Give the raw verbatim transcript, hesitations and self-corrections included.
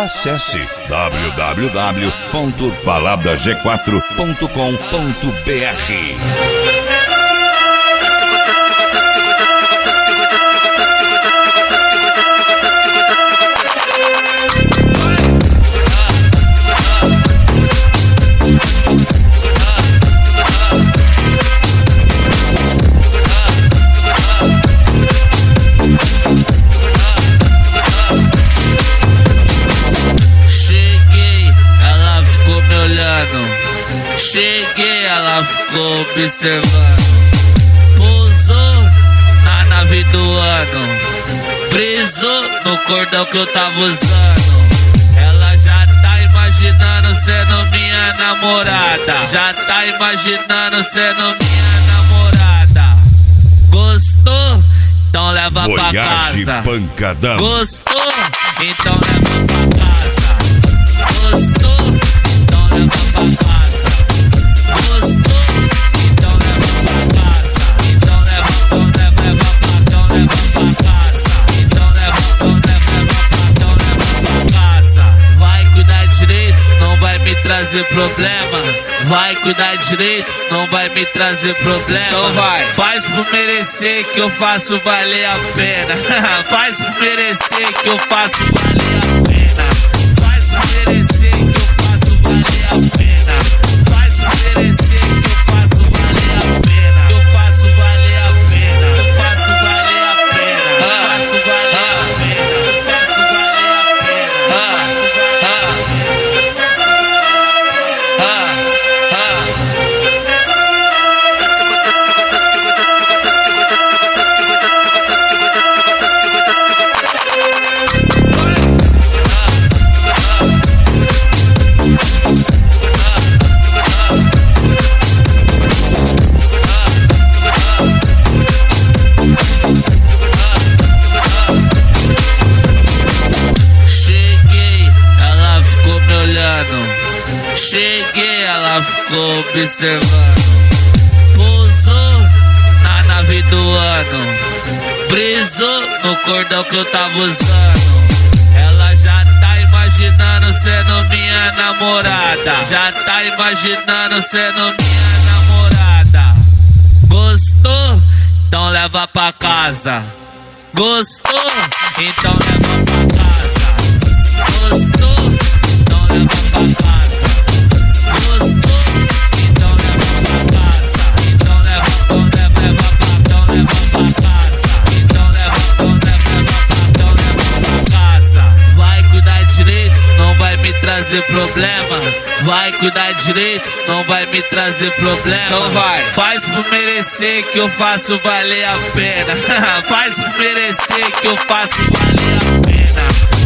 Acesse w w w ponto balada g quatro ponto com ponto b r. Cheguei, ela ficou observando. Pousou na nave do ano, brisou no cordão que eu tava usando. Ela já tá imaginando sendo minha namorada. Já tá imaginando sendo minha namorada. Gostou? Então leva Voyage pra casa. Pancadão. Gostou? Então leva pra casa. Gostou? Então leva pra casa. Gostou? Então leva pra casa. Então leva, então leva, leva pra, então leva pra casa. Então leva, então leva, leva pra, então leva pra casa. Vai cuidar direito, não vai me trazer problema. Vai cuidar direito, não vai me trazer problema. Então vai. Faz por merecer que eu faço valer a pena. Faz por merecer que eu faço valer a pena. Faz por merecer que eu faço valer a pena. Faz por merecer que eu faço valer a pena. Eu faço valer a pena. Eu faço valer a pena. Eu faço valer a pena. Eu faço valer a pena. Eu faço valer a Cheguei, ela ficou observando. Pousou na nave do ano, brisou no cordão que eu tava usando. Ela já tá imaginando sendo minha namorada. Já tá imaginando sendo minha namorada. Gostou? Então leva pra casa. Gostou? Então leva pra casa. Gostou? Então leva pra casa. Gostou? Então leva pra casa. Então leva, então leva, leva pra, então leva pra casa. Então leva, então leva, leva pra, então leva pra casa. Vai cuidar direito, não vai me trazer problema. Vai cuidar direito, não vai me trazer problema. Então vai. Faz por merecer que eu faço valer a pena. Faz por merecer que eu faço valer a pena.